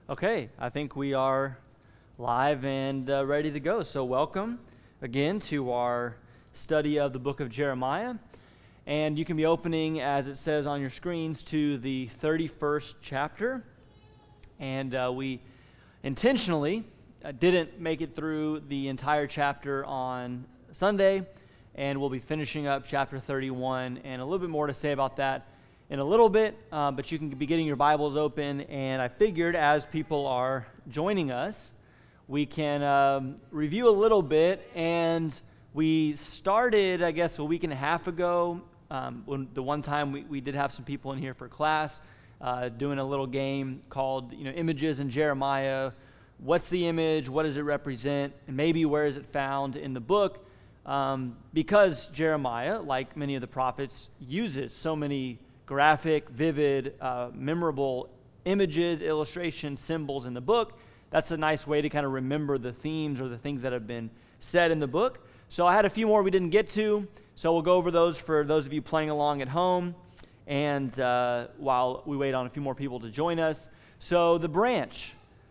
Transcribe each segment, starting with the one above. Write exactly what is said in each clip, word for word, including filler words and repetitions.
Okay, I think we are live and uh, ready to go. So welcome again to our study of the book of Jeremiah. And you can be opening, as it says on your screens, to the thirty-first chapter. And uh, we intentionally uh, didn't make it through the entire chapter on Sunday, and we'll be finishing up chapter thirty-one, and a little bit more to say about that in a little bit, uh, but you can be getting your Bibles open, and I figured as people are joining us, we can um, review a little bit, and we started, I guess, a week and a half ago, um, when the one time we, we did have some people in here for class, uh, doing a little game called, you know, Images in Jeremiah. What's the image? What does it represent? And maybe where is it found in the book? Um, because Jeremiah, like many of the prophets, uses so many graphic, vivid, uh, memorable images, illustrations, symbols in the book. That's a nice way to kind of remember the themes or the things that have been said in the book. So I had a few more we didn't get to, so we'll go over those for those of you playing along at home, and uh, while we wait on a few more people to join us. So the branch,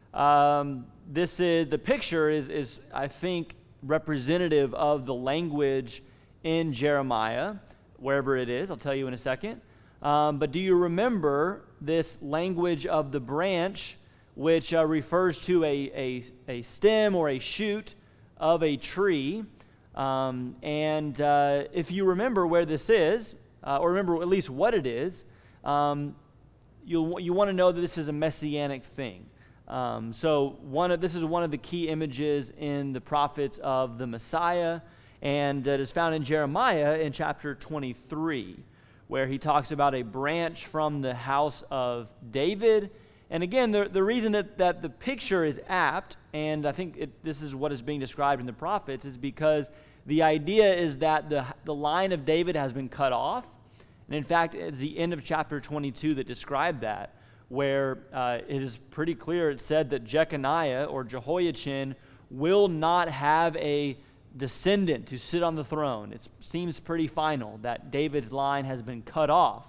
um, this is, the picture is, is, I think, representative of the language in Jeremiah, wherever it is. I'll tell you in a second. Um, but do you remember this language of the branch, which uh, refers to a, a, a stem or a shoot of a tree? Um, and uh, if you remember where this is, uh, or remember at least what it is, um, you'll, you want to know that this is a messianic thing. Um, so one of, this is one of the key images in the prophets of the Messiah, and it is found in Jeremiah in chapter twenty-three. Where he talks about a branch from the house of David. And again, the, the reason that, that the picture is apt, and I think it, this is what is being described in the prophets, is because the idea is that the, the line of David has been cut off. And in fact, it's the end of chapter twenty-two that described that, where uh, it is pretty clear. It said that Jeconiah or Jehoiachin will not have a descendant to sit on the throne. It seems pretty final that David's line has been cut off.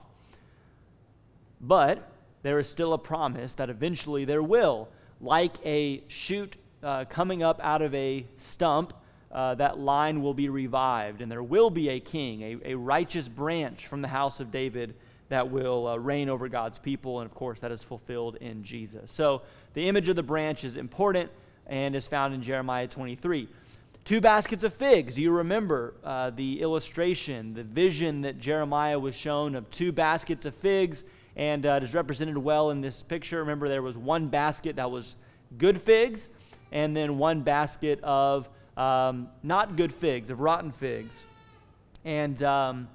But there is still a promise that eventually there will, like a shoot uh, coming up out of a stump, uh, that line will be revived, and there will be a king, a, a righteous branch from the house of David that will uh, reign over God's people, and of course that is fulfilled in Jesus. So the image of the branch is important and is found in Jeremiah twenty-three. Two baskets of figs. Do you remember uh, the illustration, the vision that Jeremiah was shown of two baskets of figs? And uh, it is represented well in this picture. Remember, there was one basket that was good figs, and then one basket of um, not good figs, of rotten figs. And um,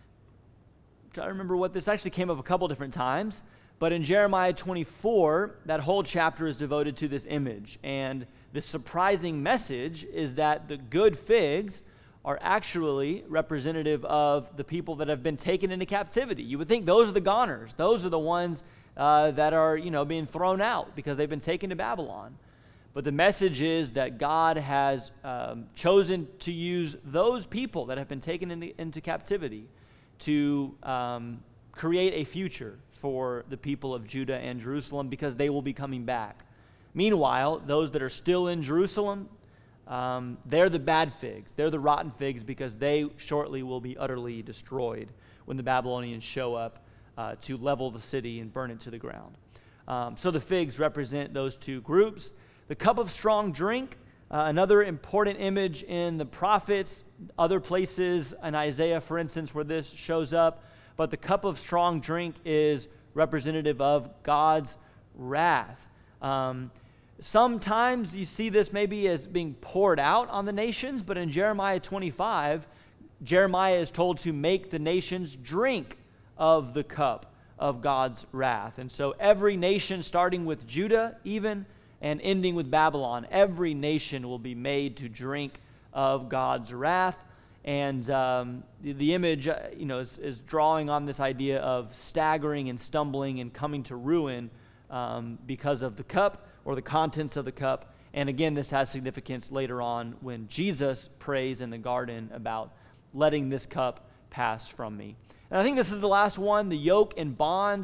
I'm trying to remember what this actually came up a couple different times. But in Jeremiah twenty-four, that whole chapter is devoted to this image. And the surprising message is that the good figs are actually representative of the people that have been taken into captivity. You would think those are the goners. Those are the ones uh, that are, you know, being thrown out because they've been taken to Babylon. But the message is that God has um, chosen to use those people that have been taken into, into captivity to um, create a future for the people of Judah and Jerusalem, because they will be coming back. Meanwhile, those that are still in Jerusalem, um, they're the bad figs. They're the rotten figs, because they shortly will be utterly destroyed when the Babylonians show up uh, to level the city and burn it to the ground. Um, so the figs represent those two groups. The cup of strong drink, uh, another important image in the prophets, other places in Isaiah, for instance, where this shows up. But the cup of strong drink is representative of God's wrath. Um, Sometimes you see this maybe as being poured out on the nations, but in Jeremiah twenty-five, Jeremiah is told to make the nations drink of the cup of God's wrath. And so every nation, starting with Judah even, and ending with Babylon, every nation will be made to drink of God's wrath. And um, the, the image, uh, you know, is, is drawing on this idea of staggering and stumbling and coming to ruin um, because of the cup, or the contents of the cup. And again, this has significance later on when Jesus prays in the garden about letting this cup pass from me. And I think this is the last one, the yoke and bonds.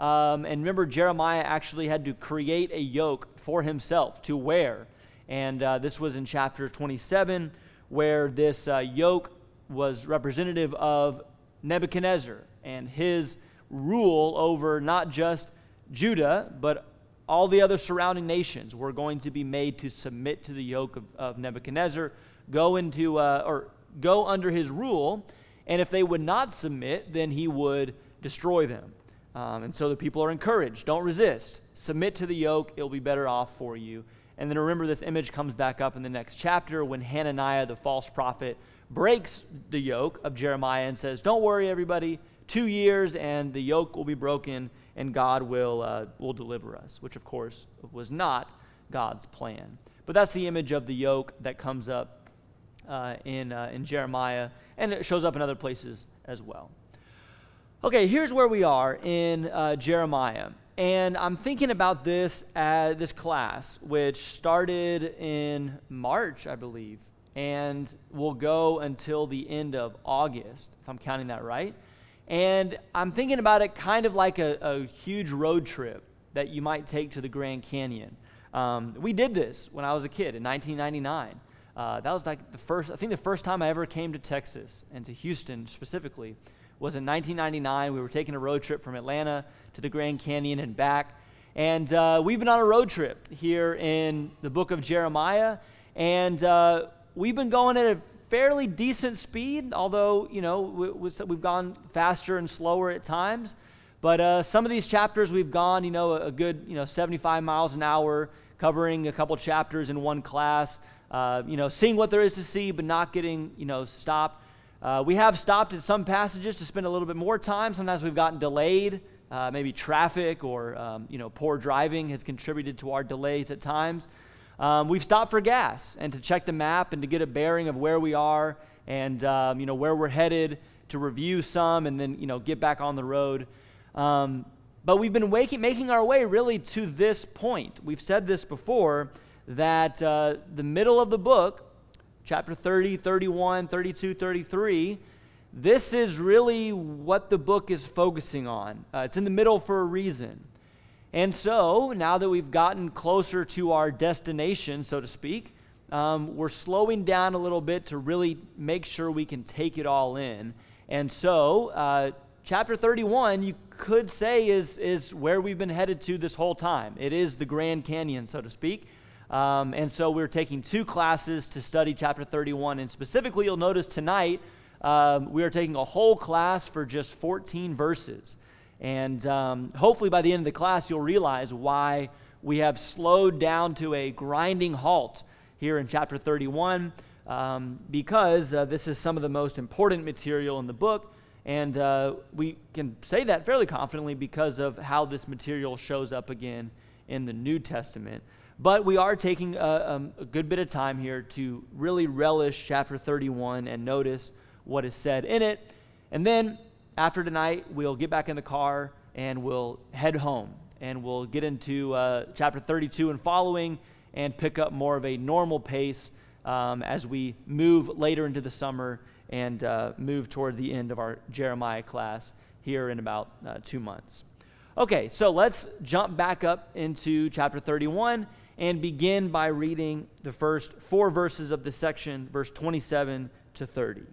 Um, and remember, Jeremiah actually had to create a yoke for himself to wear. And uh, this was in chapter twenty-seven, where this uh, yoke was representative of Nebuchadnezzar and his rule over not just Judah, but all the other surrounding nations were going to be made to submit to the yoke of, of Nebuchadnezzar, go into uh, or go under his rule, and if they would not submit, then he would destroy them. Um, and so the people are encouraged, don't resist, submit to the yoke, it'll be better off for you. And then remember, this image comes back up in the next chapter when Hananiah, the false prophet, breaks the yoke of Jeremiah and says, don't worry, everybody, two years and the yoke will be broken and God will uh, will deliver us, which of course was not God's plan. But that's the image of the yoke that comes up uh, in, uh, in Jeremiah, and it shows up in other places as well. Okay, here's where we are in uh, Jeremiah. And I'm thinking about this uh, this class, which started in March, I believe, and will go until the end of August, if I'm counting that right. And I'm thinking about it kind of like a, a huge road trip that you might take to the Grand Canyon. Um, we did this when I was a kid in nineteen ninety-nine. Uh, that was like the first, I think the first time I ever came to Texas and to Houston specifically was in nineteen ninety-nine. We were taking a road trip from Atlanta to the Grand Canyon and back. And uh, we've been on a road trip here in the book of Jeremiah. And uh, we've been going at a fairly decent speed, although, you know, we, we've gone faster and slower at times. But uh, some of these chapters we've gone, you know, a good, you know, seventy-five miles an hour, covering a couple chapters in one class, uh, you know, seeing what there is to see, but not getting, you know, stopped. Uh, we have stopped at some passages to spend a little bit more time. Sometimes we've gotten delayed. Uh, maybe traffic or, um, you know, poor driving has contributed to our delays at times. Um, we've stopped for gas and to check the map and to get a bearing of where we are and, um, you know, where we're headed, to review some and then, you know, get back on the road. Um, but we've been waking, making our way really to this point. We've said this before, that uh, the middle of the book, chapter thirty, thirty-one, thirty-two, thirty-three, this is really what the book is focusing on. Uh, it's in the middle for a reason. And so, now that we've gotten closer to our destination, so to speak, um, we're slowing down a little bit to really make sure we can take it all in. And so, uh, chapter thirty-one, you could say, is, is where we've been headed to this whole time. It is the Grand Canyon, so to speak. Um, and so we're taking two classes to study chapter thirty-one. And specifically, you'll notice tonight, um, we are taking a whole class for just fourteen verses. And um, hopefully by the end of the class, you'll realize why we have slowed down to a grinding halt here in chapter thirty-one, um, because uh, this is some of the most important material in the book. And uh, we can say that fairly confidently because of how this material shows up again in the New Testament. But we are taking a, um, a good bit of time here to really relish chapter thirty-one and notice what is said in it. And then after tonight, we'll get back in the car and we'll head home. And we'll get into uh, chapter thirty-two and following and pick up more of a normal pace um, as we move later into the summer and uh, move toward the end of our Jeremiah class here in about uh, two months. Okay, so let's jump back up into chapter thirty-one and begin by reading the first four verses of the section, verse twenty-seven to thirty.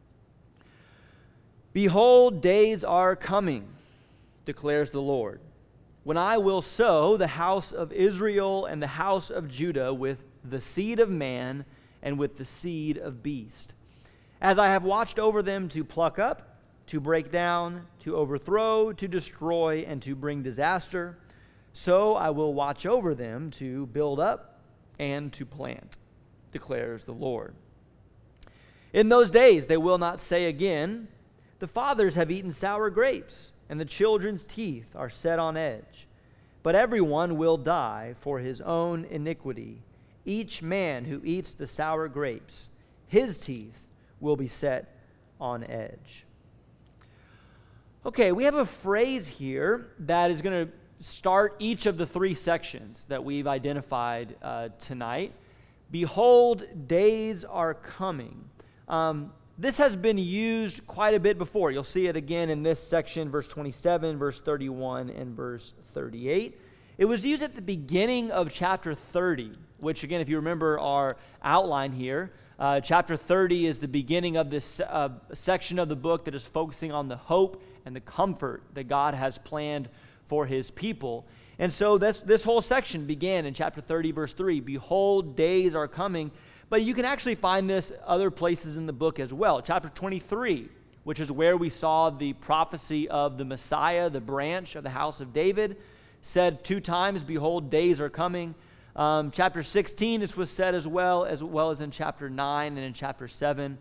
Behold, days are coming, declares the Lord, when I will sow the house of Israel and the house of Judah with the seed of man and with the seed of beast, as I have watched over them to pluck up, to break down, to overthrow, to destroy, and to bring disaster, so I will watch over them to build up and to plant, declares the Lord. In those days they will not say again, the fathers have eaten sour grapes, and the children's teeth are set on edge. But everyone will die for his own iniquity. Each man who eats the sour grapes, his teeth will be set on edge. Okay, we have a phrase here that is going to start each of the three sections that we've identified uh, tonight. Behold, days are coming. Um, this has been used quite a bit before. You'll see it again in this section, verse twenty-seven, verse thirty-one, and verse thirty-eight. It was used at the beginning of chapter thirty, which again, if you remember our outline here, uh, chapter thirty is the beginning of this uh, section of the book that is focusing on the hope and the comfort that God has planned for his people. And so this, this whole section began in chapter thirty, verse three. Behold, days are coming. But you can actually find this other places in the book as well. Chapter twenty-three, which is where we saw the prophecy of the Messiah, the branch of the house of David, said two times, behold, days are coming. Um, chapter sixteen, this was said as well, as well as in chapter nine and in chapter seven.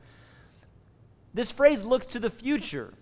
This phrase looks to the future.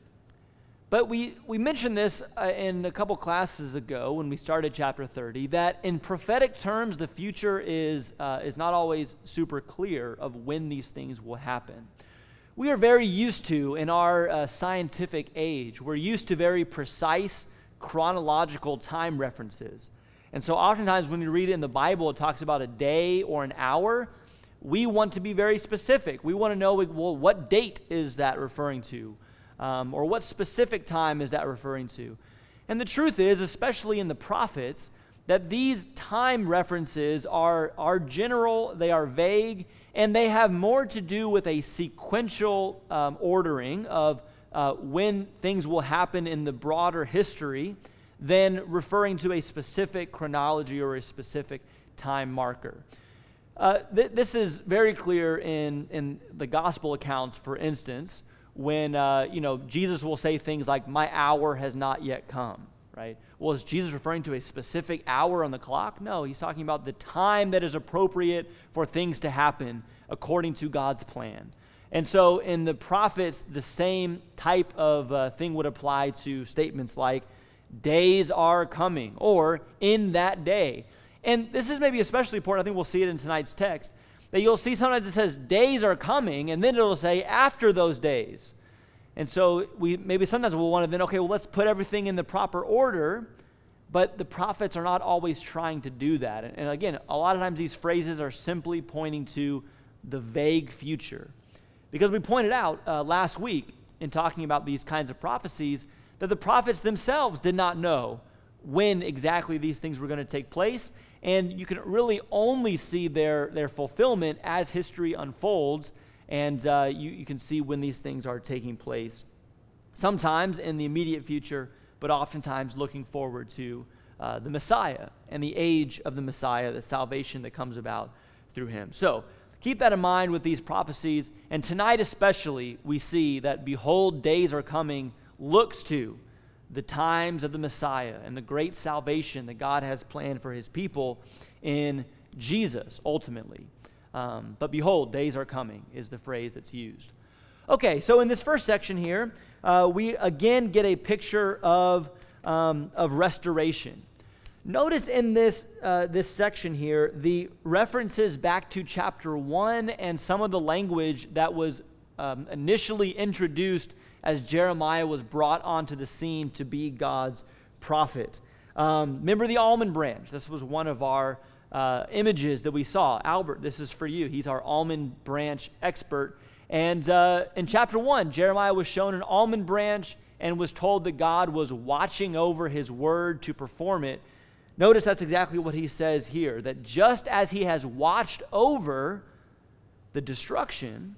But we, we mentioned this uh, in a couple classes ago when we started chapter thirty, that in prophetic terms, the future is, uh, is not always super clear of when these things will happen. We are very used to, in our uh, scientific age, we're used to very precise chronological time references. And so oftentimes when you read it in the Bible, it talks about a day or an hour. We want to be very specific. We want to know, well, what date is that referring to? Um, or what specific time is that referring to? And the truth is, especially in the prophets, that these time references are, are general, they are vague, and they have more to do with a sequential um, ordering of uh, when things will happen in the broader history than referring to a specific chronology or a specific time marker. Uh, th- this is very clear in, in the gospel accounts, for instance, when, uh, you know, Jesus will say things like, my hour has not yet come, right? Well, is Jesus referring to a specific hour on the clock? No, he's talking about the time that is appropriate for things to happen according to God's plan. And so in the prophets, the same type of uh, thing would apply to statements like, days are coming, or in that day. And this is maybe especially important, I think we'll see it in tonight's text, that you'll see sometimes it says days are coming, and then it'll say after those days. And so we maybe sometimes we'll want to then, okay, well, let's put everything in the proper order, but the prophets are not always trying to do that. And, and again, a lot of times these phrases are simply pointing to the vague future. Because we pointed out uh, last week in talking about these kinds of prophecies that the prophets themselves did not know when exactly these things were going to take place. And you can really only see their, their fulfillment as history unfolds, and uh, you, you can see when these things are taking place. Sometimes in the immediate future, but oftentimes looking forward to uh, the Messiah and the age of the Messiah, the salvation that comes about through him. So keep that in mind with these prophecies. And tonight especially, we see that, behold, days are coming, looks to the times of the Messiah and the great salvation that God has planned for his people in Jesus, ultimately. Um, but behold, days are coming is the phrase that's used. Okay, so in this first section here, uh, we again get a picture of, um, of restoration. Notice in this, uh, this section here, the references back to chapter one and some of the language that was um, initially introduced as Jeremiah was brought onto the scene to be God's prophet. Um, remember the almond branch? This was one of our uh, images that we saw. Albert, this is for you. He's our almond branch expert. And uh, in chapter one, Jeremiah was shown an almond branch and was told that God was watching over his word to perform it. Notice that's exactly what he says here, that just as he has watched over the destruction,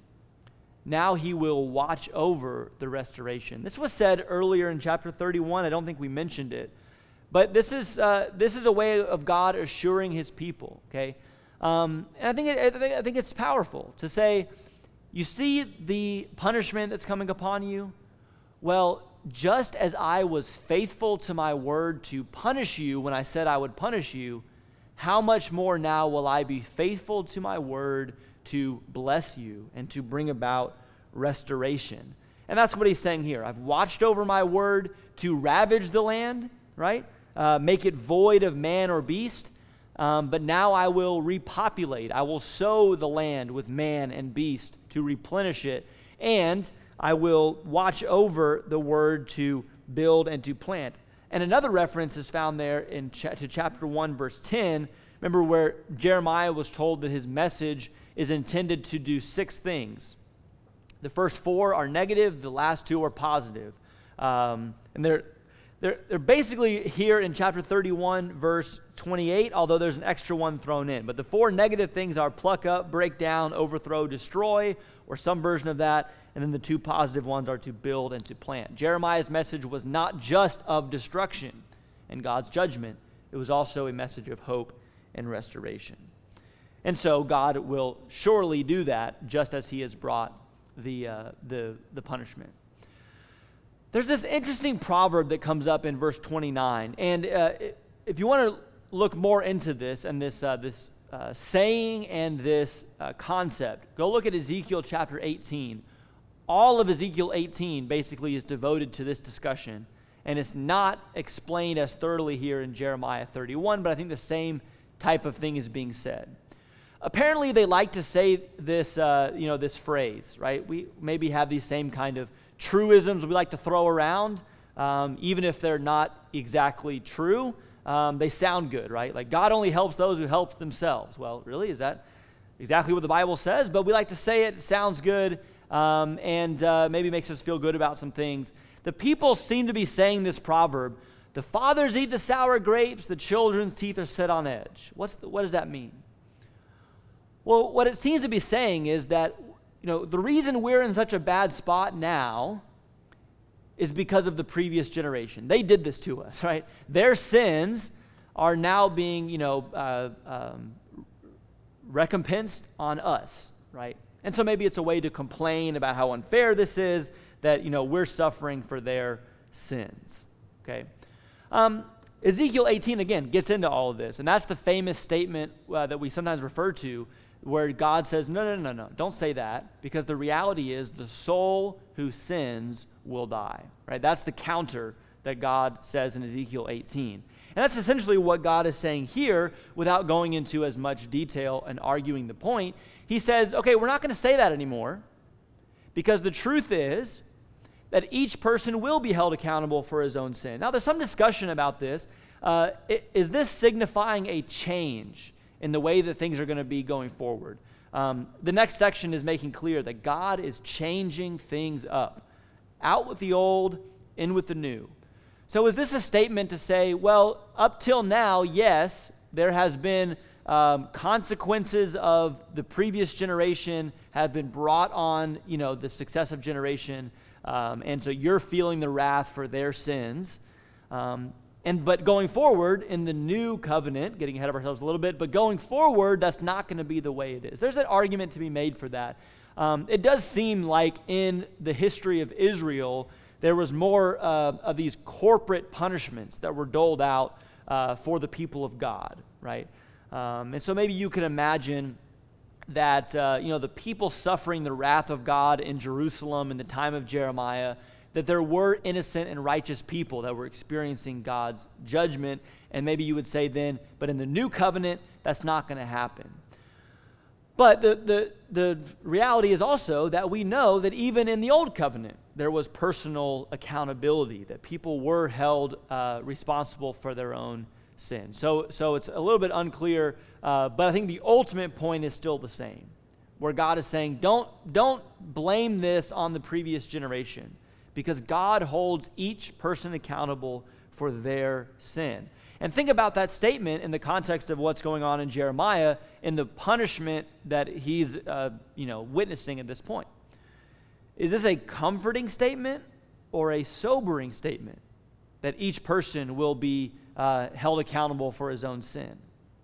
now he will watch over the restoration. This was said earlier in chapter thirty-one. I don't think we mentioned it. But this is uh, this is a way of God assuring his people, okay? Um, and I think, it, I think I think it's powerful to say, you see the punishment that's coming upon you? Well, just as I was faithful to my word to punish you when I said I would punish you, how much more now will I be faithful to my word to bless you and to bring about restoration? And that's what he's saying here. I've watched over my word to ravage the land, right? Uh, make it void of man or beast. Um, but now I will repopulate. I will sow the land with man and beast to replenish it. And I will watch over the word to build and to plant. And another reference is found there in cha- to chapter one, verse ten. Remember where Jeremiah was told that his message is intended to do six things. The first four are negative, the last two are positive. Um, and they're, they're, they're basically here in chapter thirty-one, verse twenty-eight, although there's an extra one thrown in. But the four negative things are pluck up, break down, overthrow, destroy, or some version of that. And then the two positive ones are to build and to plant. Jeremiah's message was not just of destruction and God's judgment. It was also a message of hope and restoration. And so God will surely do that, just as he has brought the, uh, the, the punishment. There's this interesting proverb that comes up in verse twenty-nine. And uh, if you want to look more into this and this, uh, this uh, saying and this uh, concept, go look at Ezekiel chapter eighteen. All of Ezekiel eighteen basically is devoted to this discussion, and it's not explained as thoroughly here in Jeremiah thirty-one, but I think the same type of thing is being said. Apparently, they like to say this, uh, you know, this phrase, right? We maybe have these same kind of truisms we like to throw around, um, even if they're not exactly true. Um, they sound good, right? Like, God only helps those who help themselves. Well, really, is that exactly what the Bible says? But we like to say it, it sounds good. Um, and uh, maybe makes us feel good about some things. The people seem to be saying this proverb, the fathers eat the sour grapes, the children's teeth are set on edge. What's the, what does that mean? Well, what it seems to be saying is that, you know, the reason we're in such a bad spot now is because of the previous generation. They did this to us, right? Their sins are now being, you know, uh, um, recompensed on us, right? And so maybe it's a way to complain about how unfair this is, that, you know, we're suffering for their sins, okay? Um, Ezekiel eighteen, again, gets into all of this, and that's the famous statement uh, that we sometimes refer to where God says, no, no, no, no, don't say that, because the reality is the soul who sins will die, right? That's the counter that God says in Ezekiel eighteen. And that's essentially what God is saying here without going into as much detail and arguing the point. He says, okay, we're not going to say that anymore because the truth is that each person will be held accountable for his own sin. Now, there's some discussion about this. Uh, is this signifying a change in the way that things are going to be going forward? Um, the next section is making clear that God is changing things up. Out with the old, in with the new. So is this a statement to say, well, up till now, yes, there has been um, consequences of the previous generation have been brought on, you know, the successive generation, um, and so you're feeling the wrath for their sins. Um, and but going forward in the new covenant, getting ahead of ourselves a little bit, but going forward, that's not going to be the way it is. There's an argument to be made for that. Um, it does seem like in the history of Israel, there was more uh, of these corporate punishments that were doled out uh, for the people of God, right? Um, and so maybe you can imagine that, uh, you know, the people suffering the wrath of God in Jerusalem in the time of Jeremiah, that there were innocent and righteous people that were experiencing God's judgment. And maybe you would say then, but in the new covenant, that's not going to happen. But the, the, the reality is also that we know that even in the old covenant, there was personal accountability, that people were held uh, responsible for their own sin. So, so it's a little bit unclear, uh, but I think the ultimate point is still the same, where God is saying, don't, don't blame this on the previous generation, because God holds each person accountable for their sin. And think about that statement in the context of what's going on in Jeremiah in the punishment that he's uh, you know, witnessing at this point. Is this a comforting statement or a sobering statement that each person will be uh, held accountable for his own sin?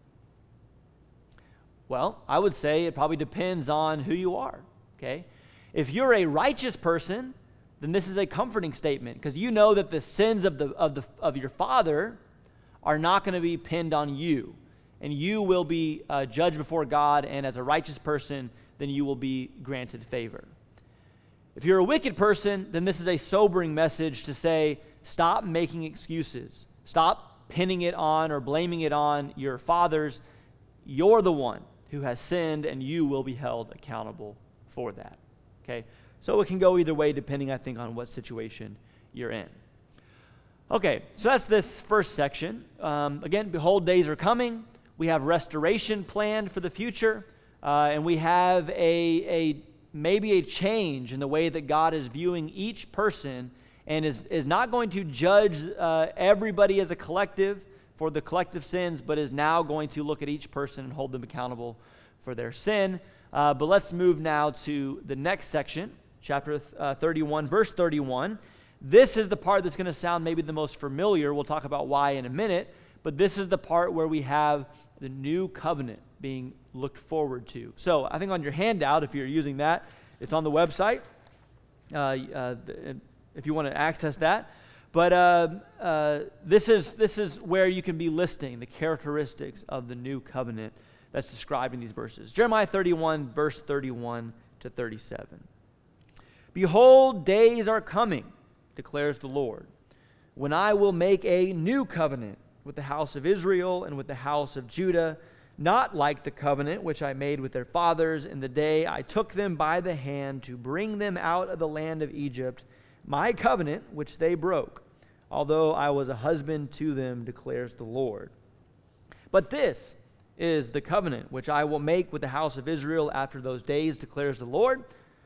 Well, I would say it probably depends on who you are, okay? If you're a righteous person, then this is a comforting statement, because you know that the sins of the of the of your father are not going to be pinned on you, and you will be uh, judged before God, and as a righteous person, then you will be granted favor. If you're a wicked person, then this is a sobering message to say, stop making excuses. Stop pinning it on or blaming it on your fathers. You're the one who has sinned, and you will be held accountable for that. Okay? So it can go either way depending, I think, on what situation you're in. Okay, so that's this first section. Um, again, behold, days are coming. We have restoration planned for the future, uh, and we have a, a maybe a change in the way that God is viewing each person, and is, is not going to judge uh, everybody as a collective for the collective sins, but is now going to look at each person and hold them accountable for their sin. Uh, but let's move now to the next section, chapter th- uh, thirty-one, verse thirty-one. This is the part that's going to sound maybe the most familiar. We'll talk about why in a minute, but this is the part where we have the new covenant being looked forward to. So I think on your handout, if you're using that, it's on the website, uh, uh, the, if you want to access that. But uh, uh, this is this is where you can be listing the characteristics of the new covenant that's described in these verses. Jeremiah thirty-one, verse thirty-one to thirty-seven. Behold, days are coming, declares the Lord, when I will make a new covenant with the house of Israel and with the house of Judah, not like the covenant which I made with their fathers in the day I took them by the hand to bring them out of the land of Egypt, my covenant which they broke, although I was a husband to them, declares the Lord. But this is the covenant which I will make with the house of Israel after those days, declares the Lord.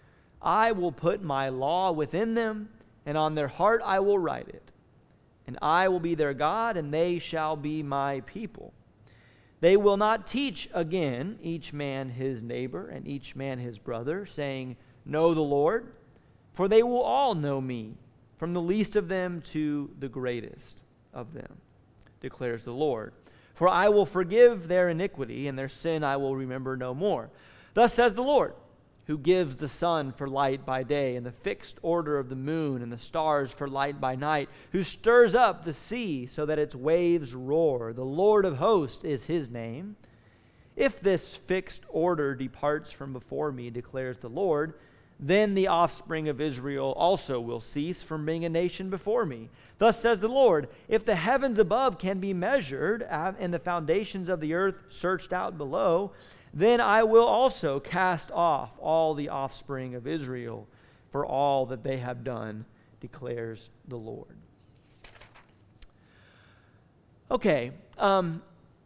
I will put my law within them, and on their heart I will write it. And I will be their God, and they shall be my people. They will not teach again each man his neighbor and each man his brother, saying, Know the Lord, for they will all know me, from the least of them to the greatest of them, declares the Lord. For I will forgive their iniquity, and their sin I will remember no more. Thus says the Lord, who gives the sun for light by day, and the fixed order of the moon and the stars for light by night, who stirs up the sea so that its waves roar. The Lord of hosts is his name. If this fixed order departs from before me, declares the Lord, then the offspring of Israel also will cease from being a nation before me. Thus says the Lord, if the heavens above can be measured, and the foundations of the earth searched out below, then I will also cast off all the offspring of Israel for all that they have done, declares the Lord. Okay, um,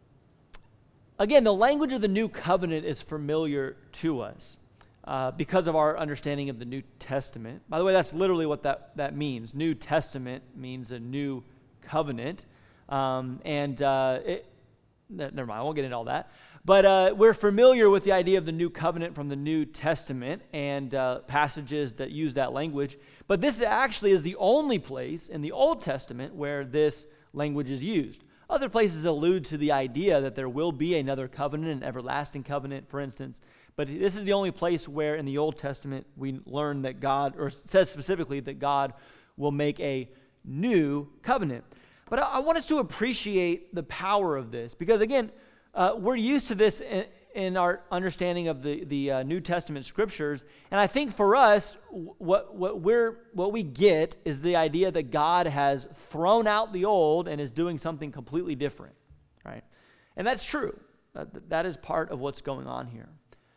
again, the language of the new covenant is familiar to us uh, because of our understanding of the New Testament. By the way, that's literally what that, that means. New Testament means a new covenant. Um, and uh, it, never mind, I won't get into all that. But uh, we're familiar with the idea of the new covenant from the New Testament and uh, passages that use that language. But this actually is the only place in the Old Testament where this language is used. Other places allude to the idea that there will be another covenant, an everlasting covenant, for instance. But this is the only place where in the Old Testament we learn that God, or says specifically that God will make a new covenant. But I, I want us to appreciate the power of this because, again, Uh, we're used to this in, in our understanding of the, the uh, New Testament scriptures, and I think for us, what what we're what we get is the idea that God has thrown out the old and is doing something completely different, right? And that's true. That, that is part of what's going on here.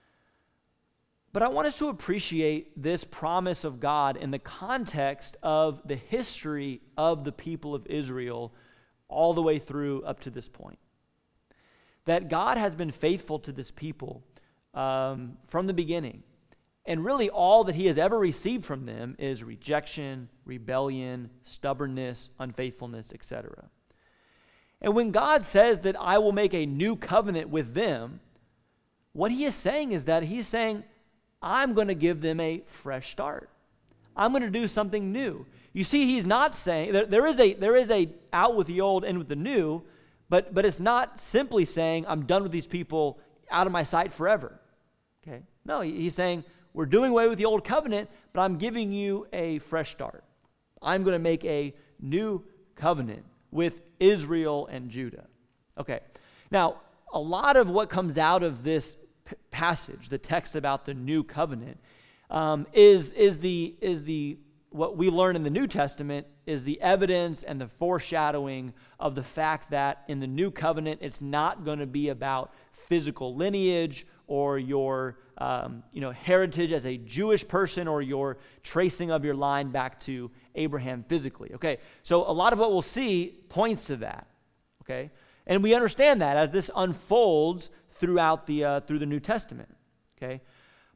But I want us to appreciate this promise of God in the context of the history of the people of Israel all the way through up to this point. That God has been faithful to this people um, from the beginning. And really all that he has ever received from them is rejection, rebellion, stubbornness, unfaithfulness, et cetera. And when God says that I will make a new covenant with them, what he is saying is that he's saying, I'm going to give them a fresh start. I'm going to do something new. You see, he's not saying, there, there is a there is a out with the old, in with the new, But but it's not simply saying, I'm done with these people, out of my sight forever. Okay? No, he's saying, we're doing away with the old covenant, but I'm giving you a fresh start. I'm going to make a new covenant with Israel and Judah. Okay. Now, a lot of what comes out of this p- passage, the text about the new covenant, um, is, is the is the what we learn in the New Testament is the evidence and the foreshadowing of the fact that in the new covenant, it's not going to be about physical lineage or your um, you know, heritage as a Jewish person or your tracing of your line back to Abraham physically. Okay, so a lot of what we'll see points to that. Okay, and we understand that as this unfolds throughout the uh, through the New Testament. Okay,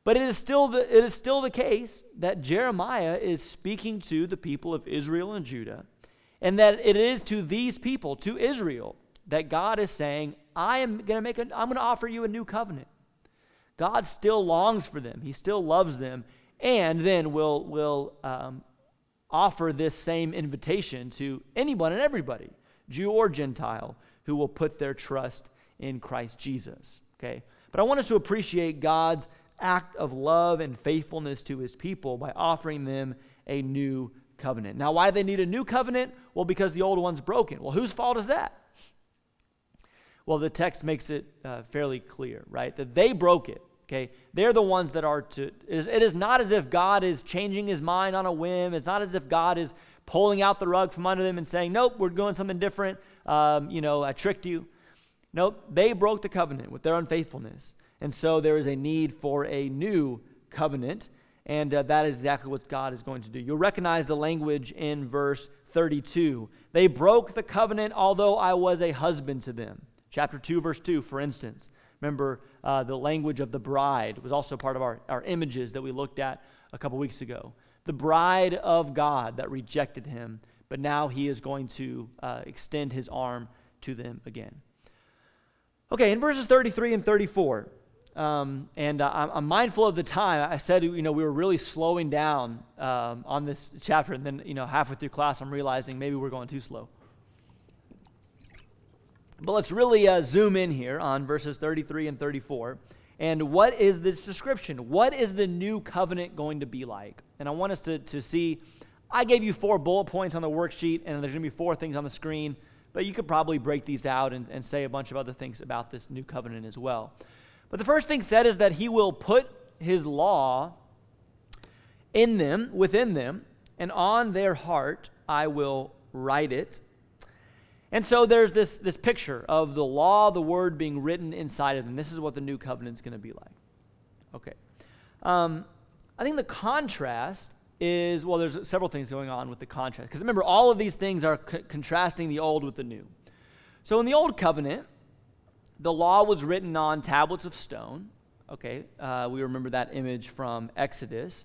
But it is still the, it is still the case that Jeremiah is speaking to the people of Israel and Judah, and that it is to these people, to Israel, that God is saying, I am going to make a, I'm going to offer you a new covenant. God still longs for them. He still loves them, and then will will um, offer this same invitation to anyone and everybody, Jew or Gentile, who will put their trust in Christ Jesus. Okay, but I want us to appreciate God's act of love and faithfulness to his people by offering them a new covenant. Now, why do they need a new covenant? Well, because the old one's broken. Well, whose fault is that? Well, the text makes it uh, fairly clear, right? That they broke it, okay? They're the ones that are to, it is, it is not as if God is changing his mind on a whim. It's not as if God is pulling out the rug from under them and saying, nope, we're doing something different. Um, you know, I tricked you. Nope, they broke the covenant with their unfaithfulness. And so there is a need for a new covenant, and uh, that is exactly what God is going to do. You'll recognize the language in verse thirty-two. They broke the covenant, although I was a husband to them. Chapter two, verse two, for instance. Remember, uh, the language of the bride was also part of our, our images that we looked at a couple weeks ago. The bride of God that rejected him, but now he is going to uh, extend his arm to them again. Okay, in verses thirty-three and thirty-four, um, and uh, I'm, I'm mindful of the time. I said, you know, we were really slowing down um, on this chapter, and then, you know, halfway through class, I'm realizing maybe we're going too slow. But let's really uh, zoom in here on verses thirty-three and thirty-four. And what is this description? What is the new covenant going to be like? And I want us to, to see, I gave you four bullet points on the worksheet, and there's going to be four things on the screen. But you could probably break these out and, and say a bunch of other things about this new covenant as well. But the first thing said is that he will put his law in them, within them, and on their heart I will write it. And so there's this, this picture of the law, the word being written inside of them. This is what the new covenant is going to be like. Okay. Um, I think the contrast is, well, there's several things going on with the contrast. Because remember, all of these things are co- contrasting the old with the new. So in the old covenant, the law was written on tablets of stone. Okay, uh, we remember that image from Exodus.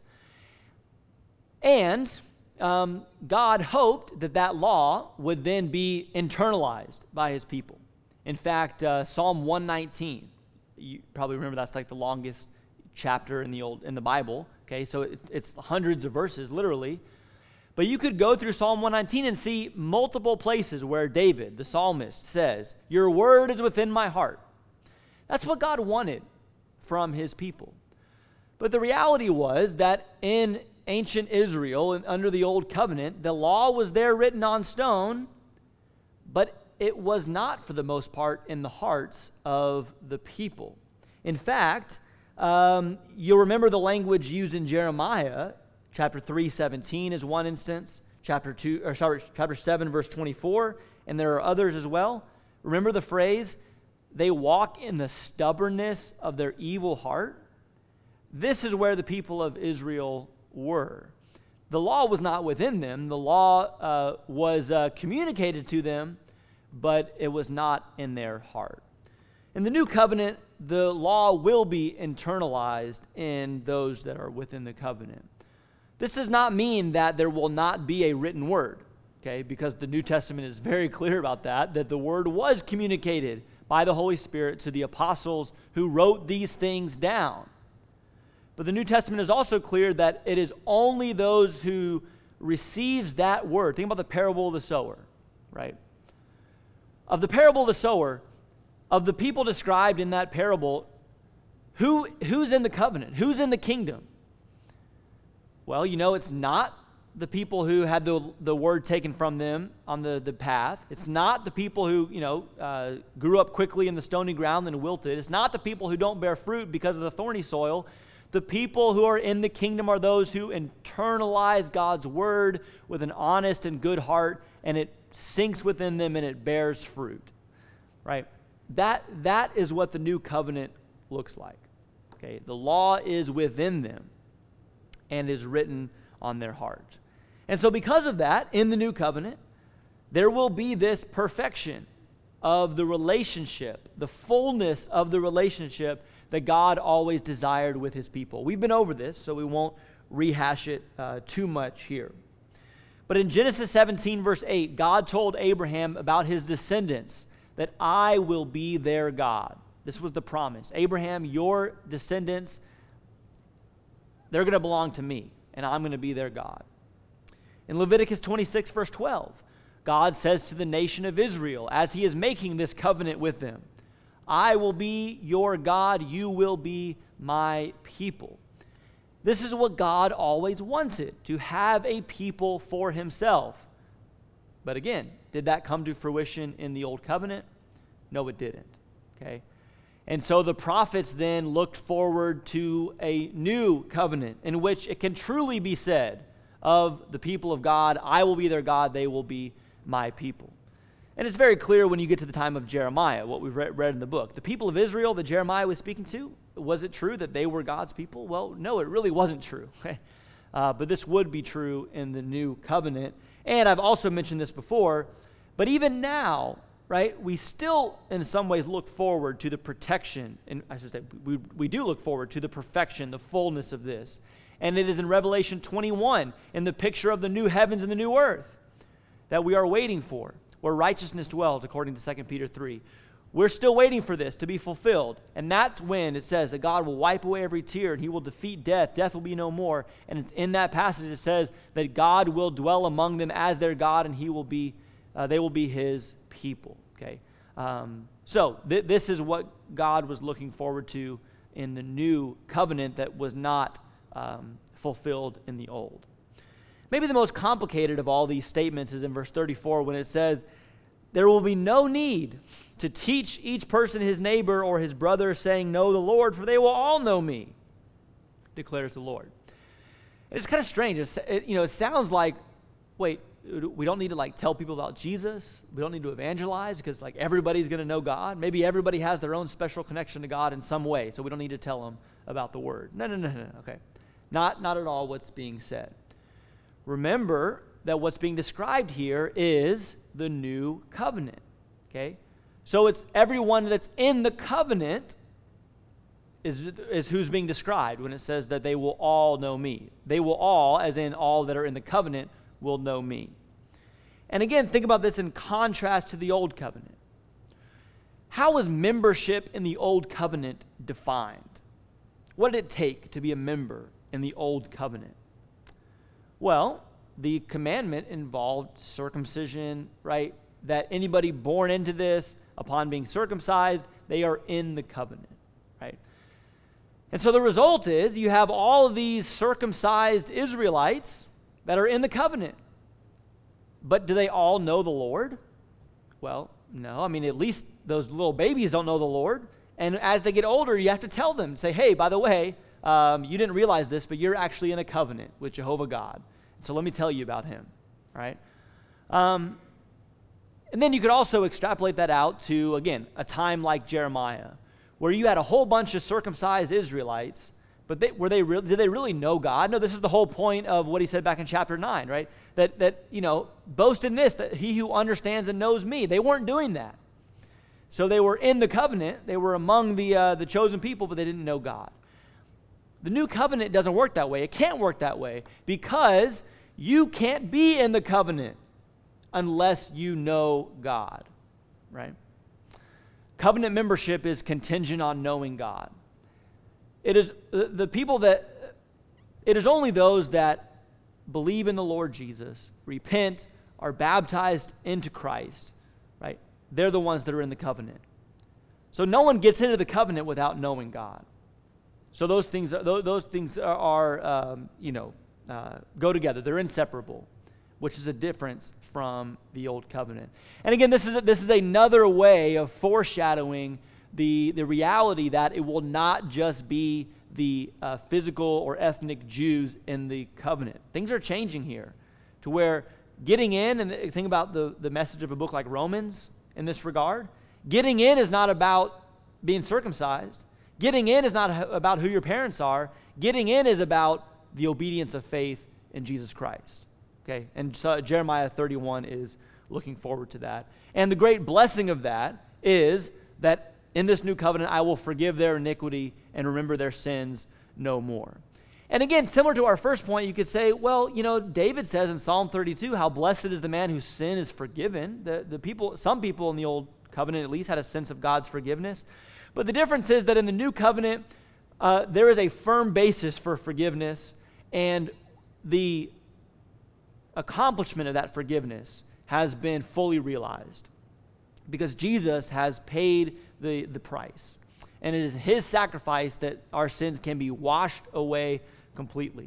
And um, God hoped that that law would then be internalized by his people. In fact, uh, Psalm one nineteen, you probably remember that's like the longest chapter in the old in the Bible. Okay, so it, it's hundreds of verses, literally. But you could go through Psalm one nineteen and see multiple places where David, the psalmist, says, your word is within my heart. That's what God wanted from his people. But the reality was that in ancient Israel, and under the old covenant, the law was there written on stone, but it was not, for the most part, in the hearts of the people. In fact, Um, you'll remember the language used in Jeremiah. Chapter three, seventeen is one instance. Chapter two, or sorry, chapter seven, verse twenty-four, and there are others as well. Remember the phrase, they walk in the stubbornness of their evil heart? This is where the people of Israel were. The law was not within them. The law uh, was uh, communicated to them, but it was not in their heart. In the new covenant, the law will be internalized in those that are within the covenant. This does not mean that there will not be a written word, okay? Because the New Testament is very clear about that, that the word was communicated by the Holy Spirit to the apostles who wrote these things down. But the New Testament is also clear that it is only those who receives that word. Think about the parable of the sower, right? Of the parable of the sower, of the people described in that parable, who who's in the covenant? Who's in the kingdom? Well, you know, it's not the people who had the, the word taken from them on the, the path. It's not the people who, you know, uh, grew up quickly in the stony ground and wilted. It's not the people who don't bear fruit because of the thorny soil. The people who are in the kingdom are those who internalize God's word with an honest and good heart, and it sinks within them and it bears fruit, right? That that is what the new covenant looks like. Okay, the law is within them and is written on their heart. And so because of that, in the new covenant, there will be this perfection of the relationship, the fullness of the relationship that God always desired with his people. We've been over this, so we won't rehash it uh, too much here. But in Genesis seventeen, verse eight, God told Abraham about his descendants, that I will be their God. This was the promise. Abraham, your descendants, they're going to belong to me, and I'm going to be their God. In Leviticus twenty-six, verse twelve, God says to the nation of Israel, as he is making this covenant with them, I will be your God, you will be my people. This is what God always wanted, to have a people for himself. But again, did that come to fruition in the Old Covenant? No, it didn't. Okay? And so the prophets then looked forward to a new covenant in which it can truly be said of the people of God, I will be their God, they will be my people. And it's very clear when you get to the time of Jeremiah, what we've read, read in the book. The people of Israel that Jeremiah was speaking to, was it true that they were God's people? Well, no, it really wasn't true. uh, but this would be true in the new covenant. And I've also mentioned this before, but even now, right, we still in some ways look forward to the protection, and I should say we, we do look forward to the perfection, the fullness of this. And it is in Revelation twenty-one, in the picture of the new heavens and the new earth that we are waiting for, where righteousness dwells, according to Second Peter three. We're still waiting for this to be fulfilled. And that's when it says that God will wipe away every tear and he will defeat death. Death will be no more. And it's in that passage it says that God will dwell among them as their God, and he will be, uh, they will be his people. Okay. Um, so th- this is what God was looking forward to in the new covenant that was not um, fulfilled in the old. Maybe the most complicated of all these statements is in verse thirty-four when it says, there will be no need to teach each person his neighbor or his brother, saying, know the Lord, for they will all know me, declares the Lord. And it's kind of strange. It's, it, you know, it sounds like, wait, we don't need to like tell people about Jesus. We don't need to evangelize because like everybody's going to know God. Maybe everybody has their own special connection to God in some way, so we don't need to tell them about the word. No, no, no, no, okay. Not, not at all what's being said. Remember that what's being described here is the new covenant, okay? So it's everyone that's in the covenant is, is who's being described when it says that they will all know me. They will all, as in all that are in the covenant, will know me. And again, think about this in contrast to the old covenant. How was membership in the old covenant defined? What did it take to be a member in the old covenant? Well, the commandment involved circumcision, right? That anybody born into this, upon being circumcised, they are in the covenant, right? And so the result is you have all of these circumcised Israelites that are in the covenant. But do they all know the Lord? Well, no. I mean, at least those little babies don't know the Lord. And as they get older, you have to tell them, say, hey, by the way, um, you didn't realize this, but you're actually in a covenant with Jehovah God. So let me tell you about him, right? Um, and then you could also extrapolate that out to, again, a time like Jeremiah, where you had a whole bunch of circumcised Israelites, but they, were they re- did they really know God? No, this is the whole point of what he said back in chapter nine, right? That, that you know, boast in this, that he who understands and knows me. They weren't doing that. So they were in the covenant. They were among the uh, the chosen people, but they didn't know God. The new covenant doesn't work that way. It can't work that way because you can't be in the covenant unless you know God, right? Covenant membership is contingent on knowing God. It is the, the people that, it is only those that believe in the Lord Jesus, repent, are baptized into Christ, right? They're the ones that are in the covenant. So no one gets into the covenant without knowing God. So those things, are, those things are, are um, you know, uh, go together. They're inseparable, which is a difference from the old covenant. And again, this is a, this is another way of foreshadowing the the reality that it will not just be the uh, physical or ethnic Jews in the covenant. Things are changing here, to where getting in, and think about the the message of a book like Romans in this regard. Getting in is not about being circumcised. Getting in is not about who your parents are. Getting in is about the obedience of faith in Jesus Christ. Okay, and so Jeremiah thirty-one is looking forward to that. And the great blessing of that is that in this new covenant, I will forgive their iniquity and remember their sins no more. And again, similar to our first point, you could say, well, you know, David says in Psalm thirty-two, how blessed is the man whose sin is forgiven. The, the people, some people in the old covenant at least had a sense of God's forgiveness. But the difference is that in the new covenant, uh, there is a firm basis for forgiveness, and the accomplishment of that forgiveness has been fully realized because Jesus has paid the, the price. And it is his sacrifice that our sins can be washed away completely.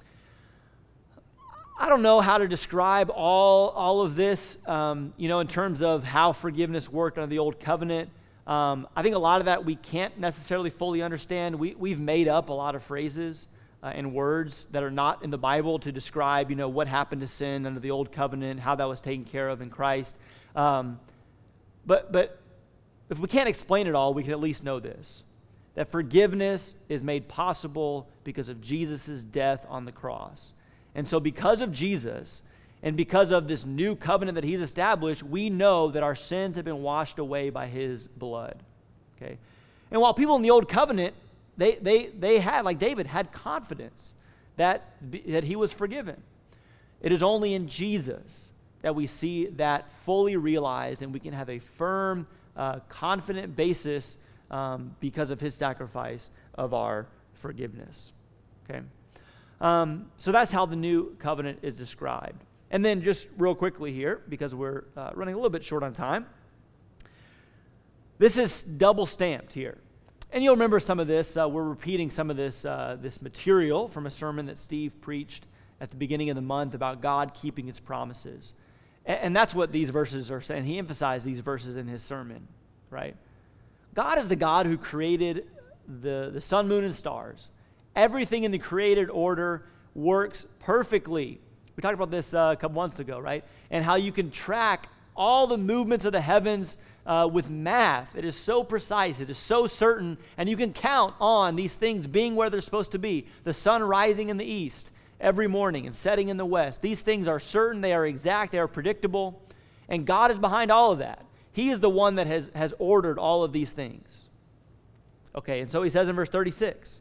I don't know how to describe all, all of this, um, you know, in terms of how forgiveness worked under the old covenant. Um, I think a lot of that we can't necessarily fully understand. We, we've made up a lot of phrases uh, and words that are not in the Bible to describe, you know, what happened to sin under the old covenant, how that was taken care of in Christ. Um, but, but if we can't explain it all, we can at least know this, that forgiveness is made possible because of Jesus' death on the cross. And so because of Jesus and because of this new covenant that he's established, we know that our sins have been washed away by his blood. Okay? And while people in the old covenant, they they they had, like David, had confidence that, that he was forgiven. It is only in Jesus that we see that fully realized, and we can have a firm, uh, confident basis um, because of his sacrifice of our forgiveness. Okay? Um, so that's how the new covenant is described. And then just real quickly here, because we're uh, running a little bit short on time, this is double stamped here. And you'll remember some of this. Uh, we're repeating some of this, uh, this material from a sermon that Steve preached at the beginning of the month about God keeping his promises. And, and that's what these verses are saying. He emphasized these verses in his sermon, right? God is the God who created the, the sun, moon, and stars. Everything in the created order works perfectly. We talked about this uh, a couple months ago, right? And how you can track all the movements of the heavens uh, with math. It is so precise. It is so certain. And you can count on these things being where they're supposed to be. The sun rising in the east every morning and setting in the west. These things are certain. They are exact. They are predictable. And God is behind all of that. He is the one that has, has ordered all of these things. Okay, and so he says in verse thirty-six,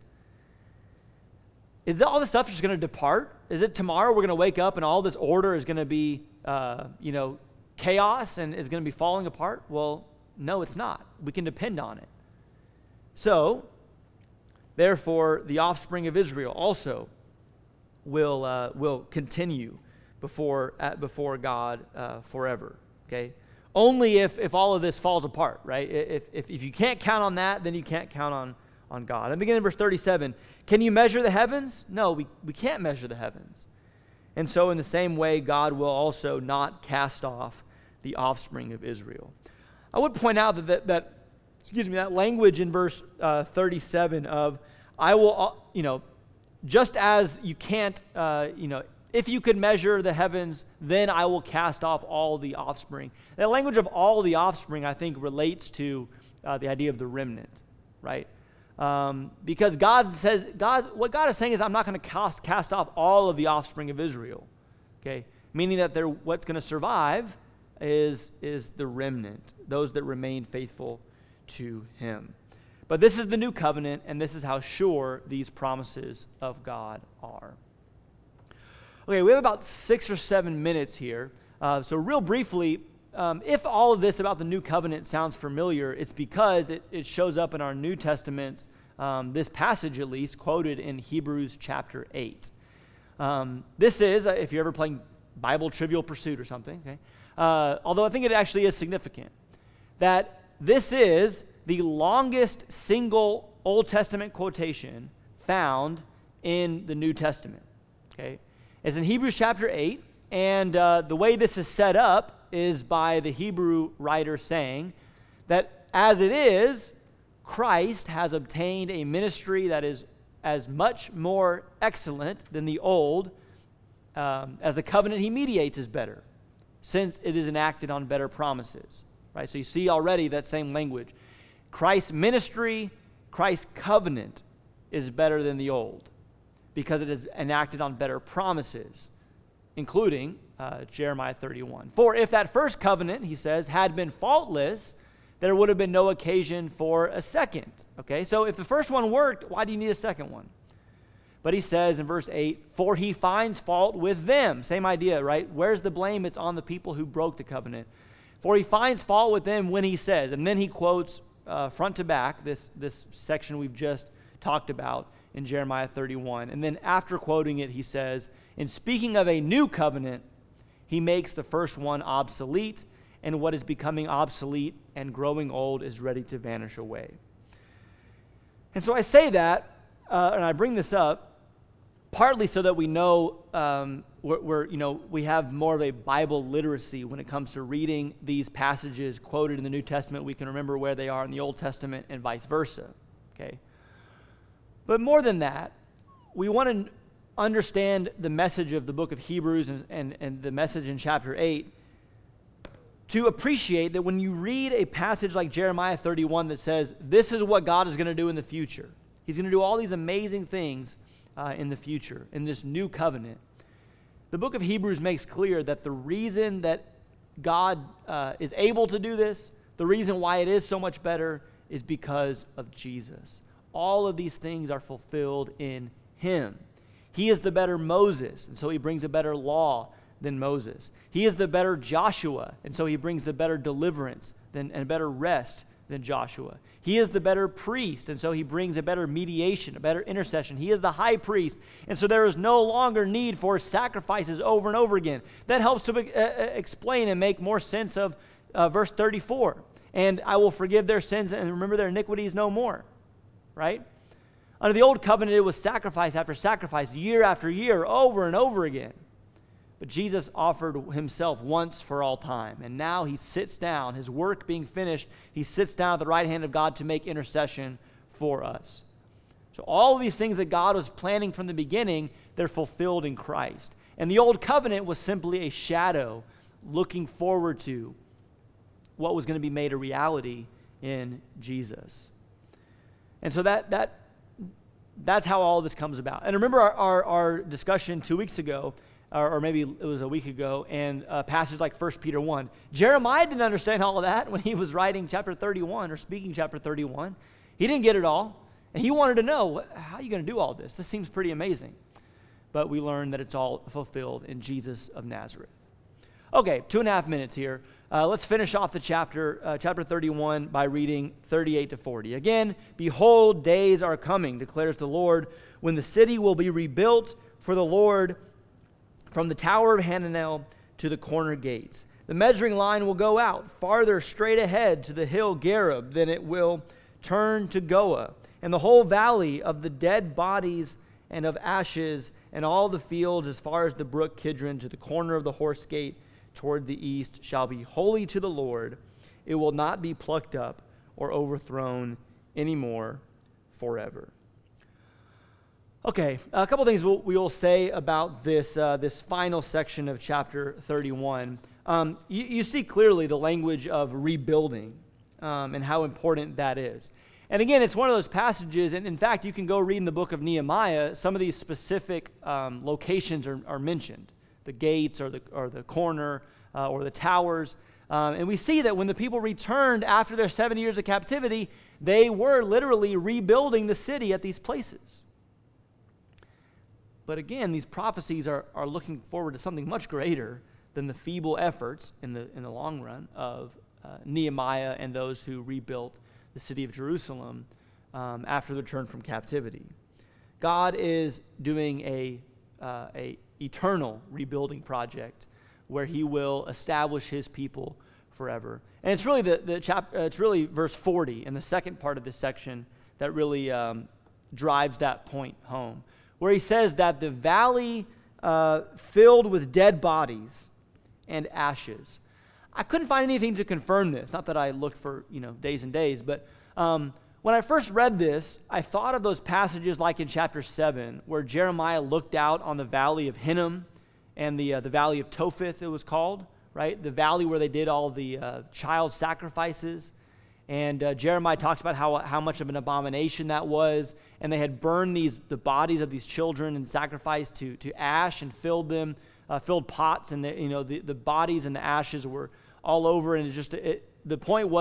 is all this stuff just going to depart? Is it tomorrow we're going to wake up and all this order is going to be, uh, you know, chaos and is going to be falling apart? Well, no, it's not. We can depend on it. So, therefore, the offspring of Israel also will uh, will continue before uh, before God uh, forever. Okay, only if if all of this falls apart, right? If if if you can't count on that, then you can't count on. on God. And begin in verse thirty-seven. Can you measure the heavens? No, we, we can't measure the heavens. And so in the same way, God will also not cast off the offspring of Israel. I would point out that, that, that excuse me, that language in verse uh, thirty-seven of, I will, uh, you know, just as you can't, uh, you know, if you could measure the heavens, then I will cast off all the offspring. That language of all the offspring, I think, relates to uh, the idea of the remnant, right? Um, because God says, God, what God is saying is, I'm not going to cast, cast off all of the offspring of Israel, okay? Meaning that they're, what's going to survive is, is the remnant, those that remain faithful to him. But this is the new covenant, and this is how sure these promises of God are. Okay, we have about six or seven minutes here. Uh, so real briefly, Um, if all of this about the new covenant sounds familiar, it's because it, it shows up in our New Testaments, um, this passage at least, quoted in Hebrews chapter eight. Um, this is, uh, if you're ever playing Bible Trivial Pursuit or something, okay, uh, although I think it actually is significant, that this is the longest single Old Testament quotation found in the New Testament. Okay, it's in Hebrews chapter eight, and uh, the way this is set up is by the Hebrew writer saying that as it is, Christ has obtained a ministry that is as much more excellent than the old, um, as the covenant he mediates is better, since it is enacted on better promises. Right? So you see already that same language. Christ's ministry, Christ's covenant is better than the old, because it is enacted on better promises, including uh, Jeremiah thirty-one. For if that first covenant, he says, had been faultless, there would have been no occasion for a second. Okay, so if the first one worked, why do you need a second one? But he says in verse eight, for he finds fault with them. Same idea, right? Where's the blame? It's on the people who broke the covenant. For he finds fault with them when he says, and then he quotes uh, front to back this, this section we've just talked about in Jeremiah thirty-one. And then after quoting it, he says, in speaking of a new covenant, he makes the first one obsolete, and what is becoming obsolete and growing old is ready to vanish away. And so I say that, uh, and I bring this up, partly so that we know um, we're, we're, you know, we have more of a Bible literacy when it comes to reading these passages quoted in the New Testament. We can remember where they are in the Old Testament and vice versa. Okay, but more than that, we want to understand the message of the book of Hebrews and, and, and the message in chapter eight to appreciate that when you read a passage like Jeremiah thirty-one that says, this is what God is going to do in the future. He's going to do all these amazing things uh, in the future, in this new covenant. The book of Hebrews makes clear that the reason that God uh, is able to do this, the reason why it is so much better, is because of Jesus. All of these things are fulfilled in him. He is the better Moses, and so he brings a better law than Moses. He is the better Joshua, and so he brings the better deliverance than, and better rest than Joshua. He is the better priest, and so he brings a better mediation, a better intercession. He is the high priest, and so there is no longer need for sacrifices over and over again. That helps to uh, explain and make more sense of uh, verse thirty-four. And I will forgive their sins and remember their iniquities no more, right? Under the old covenant, it was sacrifice after sacrifice, year after year, over and over again. But Jesus offered himself once for all time. And now he sits down, his work being finished, he sits down at the right hand of God to make intercession for us. So all of these things that God was planning from the beginning, they're fulfilled in Christ. And the old covenant was simply a shadow looking forward to what was going to be made a reality in Jesus. And so that that that's how all this comes about. And remember our, our, our discussion two weeks ago, or, or maybe it was a week ago, and a passage like First Peter one. Jeremiah didn't understand all of that when he was writing chapter thirty-one or speaking chapter thirty-one. He didn't get it all. And he wanted to know, how are you going to do all this? This seems pretty amazing. But we learned that it's all fulfilled in Jesus of Nazareth. Okay, two and a half minutes here. Uh, let's finish off the chapter, uh, chapter thirty-one, by reading thirty-eight to forty. Again, behold, days are coming, declares the Lord, when the city will be rebuilt for the Lord from the tower of Hananel to the corner gates. The measuring line will go out farther straight ahead to the hill Gareb, then it will turn to Goah, and the whole valley of the dead bodies and of ashes, and all the fields as far as the brook Kidron to the corner of the horse gate toward the east shall be holy to the Lord. It will not be plucked up or overthrown anymore forever. Okay, a couple things we'll, we will say about this uh, this final section of chapter thirty-one. Um, you, you see clearly the language of rebuilding um, and how important that is. And again, it's one of those passages, and in fact, you can go read in the book of Nehemiah, some of these specific um, locations are, are mentioned. The gates or the or the corner uh, or the towers. Um, and we see that when the people returned after their seven years of captivity, they were literally rebuilding the city at these places. But again, these prophecies are, are looking forward to something much greater than the feeble efforts in the in the long run of uh, Nehemiah and those who rebuilt the city of Jerusalem um, after the return from captivity. God is doing a uh, a eternal rebuilding project where he will establish his people forever. And it's really the, the chap, uh, it's really verse forty in the second part of this section that really um, drives that point home, where he says that the valley uh, filled with dead bodies and ashes. I couldn't find anything to confirm this. Not that I looked for, you know, days and days, but um, when I first read this, I thought of those passages like in chapter seven, where Jeremiah looked out on the valley of Hinnom and the uh, the valley of Topheth, it was called, right? The valley where they did all the uh, child sacrifices. And uh, Jeremiah talks about how how much of an abomination that was. And they had burned these the bodies of these children and sacrificed to, to ash and filled them, uh, filled pots. And the, you know the, the bodies and the ashes were all over. And it's just it, the point was,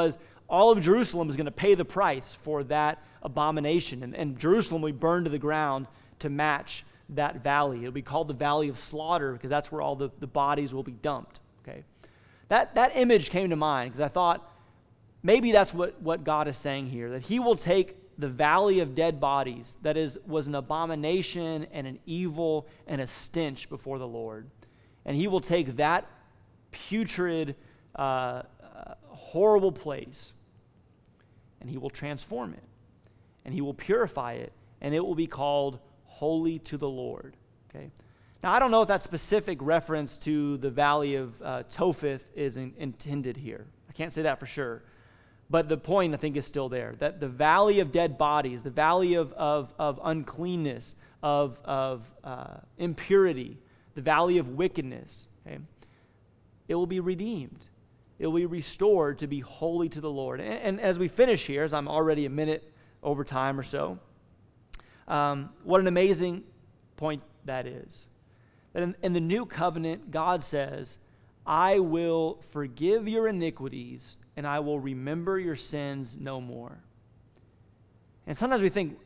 all of Jerusalem is going to pay the price for that abomination. And, and Jerusalem will be burned to the ground to match that valley. It'll be called the Valley of Slaughter because that's where all the, the bodies will be dumped. Okay, That, that image came to mind because I thought maybe that's what, what God is saying here, that he will take the valley of dead bodies that is was an abomination and an evil and a stench before the Lord. And he will take that putrid, uh, uh, horrible place, and he will transform it, and he will purify it, and it will be called holy to the Lord. Okay. Now, I don't know if that specific reference to the valley of uh, Topheth is in, intended here. I can't say that for sure. But the point, I think, is still there, that the valley of dead bodies, the valley of, of, of uncleanness, of, of uh, impurity, the valley of wickedness, okay, it will be redeemed. It will be restored to be holy to the Lord. And, and as we finish here, as I'm already a minute over time or so, um, what an amazing point that is. That in, in the new covenant, God says, I will forgive your iniquities and I will remember your sins no more. And sometimes we think,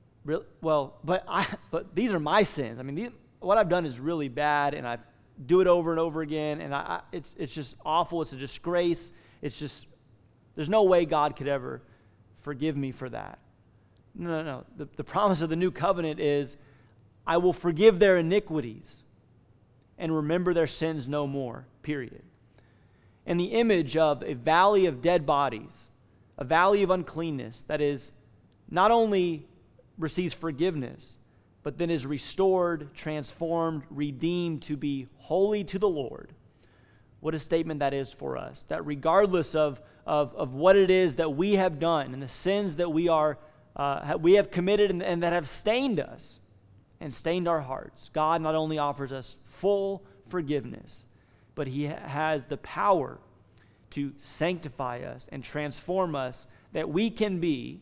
well, but I, but these are my sins. I mean, these, what I've done is really bad, and I do it over and over again, and I, I, it's it's just awful. It's a disgrace. It's just, there's no way God could ever forgive me for that. No, no, no. The, the promise of the new covenant is, I will forgive their iniquities and remember their sins no more, period. And the image of a valley of dead bodies, a valley of uncleanness that is not only receives forgiveness, but then is restored, transformed, redeemed to be holy to the Lord. What a statement that is for us, that regardless of, of, of what it is that we have done and the sins that we are uh, we have committed and, and that have stained us and stained our hearts, God not only offers us full forgiveness, but he has the power to sanctify us and transform us that we can be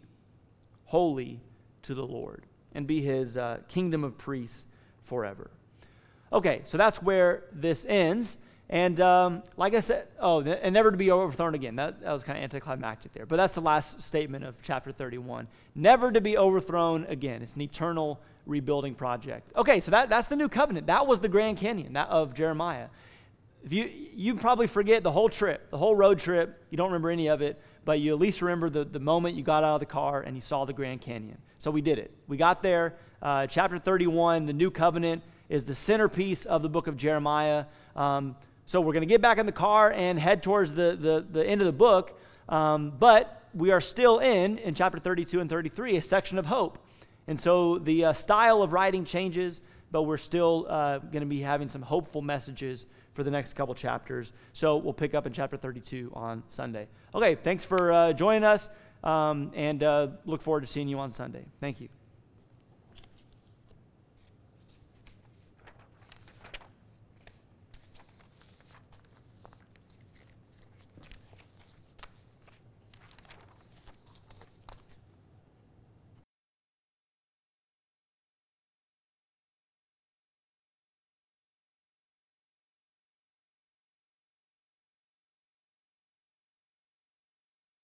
holy to the Lord and be his uh, kingdom of priests forever. Okay, so that's where this ends. And um, like I said, oh, and never to be overthrown again. That, that was kind of anticlimactic there. But that's the last statement of chapter thirty-one. Never to be overthrown again. It's an eternal rebuilding project. Okay, so that, that's the new covenant. That was the Grand Canyon that of Jeremiah. If you you probably forget the whole trip, the whole road trip. You don't remember any of it, but you at least remember the, the moment you got out of the car and you saw the Grand Canyon. So we did it. We got there. Uh, chapter thirty-one, the new covenant, is the centerpiece of the book of Jeremiah. Um, so we're going to get back in the car and head towards the, the, the end of the book. Um, but we are still in, in chapter thirty-two and thirty-three, a section of hope. And so the uh, style of writing changes, but we're still uh, going to be having some hopeful messages for the next couple chapters. So we'll pick up in chapter thirty-two on Sunday. Okay, thanks for uh, joining us, um, and uh, look forward to seeing you on Sunday. Thank you.